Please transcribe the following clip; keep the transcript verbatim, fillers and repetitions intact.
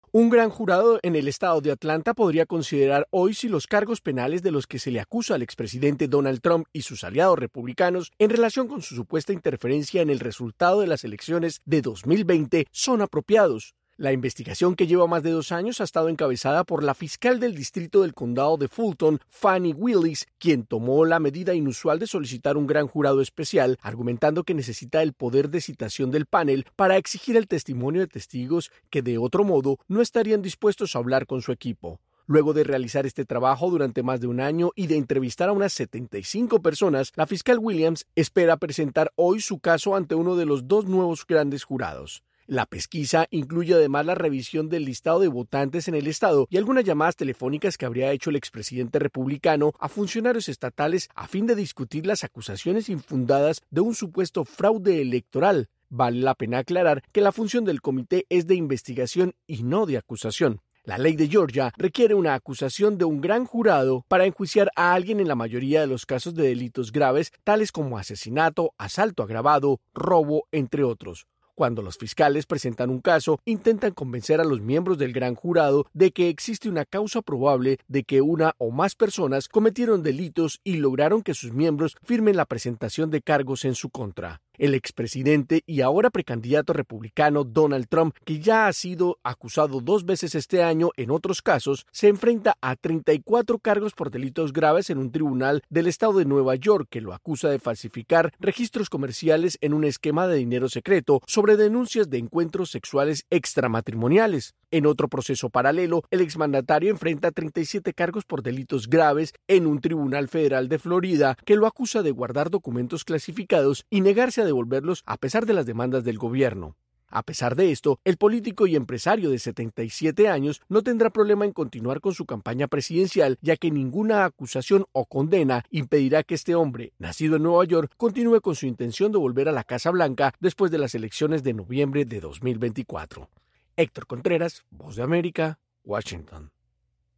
Un gran jurado en el estado de Atlanta podría considerar hoy si los cargos penales de los que se le acusa al expresidente Donald Trump y sus aliados republicanos en relación con su supuesta interferencia en el resultado de las elecciones de dos mil veinte son apropiados. La investigación, que lleva más de dos años, ha estado encabezada por la fiscal del distrito del condado de Fulton, Fani Willis, quien tomó la medida inusual de solicitar un gran jurado especial, argumentando que necesita el poder de citación del panel para exigir el testimonio de testigos que, de otro modo, no estarían dispuestos a hablar con su equipo. Luego de realizar este trabajo durante más de un año y de entrevistar a unas setenta y cinco personas, la fiscal Williams espera presentar hoy su caso ante uno de los dos nuevos grandes jurados. La pesquisa incluye además la revisión del listado de votantes en el estado y algunas llamadas telefónicas que habría hecho el expresidente republicano a funcionarios estatales a fin de discutir las acusaciones infundadas de un supuesto fraude electoral. Vale la pena aclarar que la función del comité es de investigación y no de acusación. La ley de Georgia requiere una acusación de un gran jurado para enjuiciar a alguien en la mayoría de los casos de delitos graves, tales como asesinato, asalto agravado, robo, entre otros. Cuando los fiscales presentan un caso, intentan convencer a los miembros del gran jurado de que existe una causa probable de que una o más personas cometieron delitos y lograron que sus miembros firmen la presentación de cargos en su contra. El expresidente y ahora precandidato republicano Donald Trump, que ya ha sido acusado dos veces este año en otros casos, se enfrenta a treinta y cuatro cargos por delitos graves en un tribunal del estado de Nueva York que lo acusa de falsificar registros comerciales en un esquema de dinero secreto sobre denuncias de encuentros sexuales extramatrimoniales. En otro proceso paralelo, el exmandatario enfrenta treinta y siete cargos por delitos graves en un tribunal federal de Florida que lo acusa de guardar documentos clasificados y negarse a devolverlos a pesar de las demandas del gobierno. A pesar de esto, el político y empresario de setenta y siete años no tendrá problema en continuar con su campaña presidencial, ya que ninguna acusación o condena impedirá que este hombre, nacido en Nueva York, continúe con su intención de volver a la Casa Blanca después de las elecciones de noviembre de dos mil veinticuatro. Héctor Contreras, Voz de América, Washington.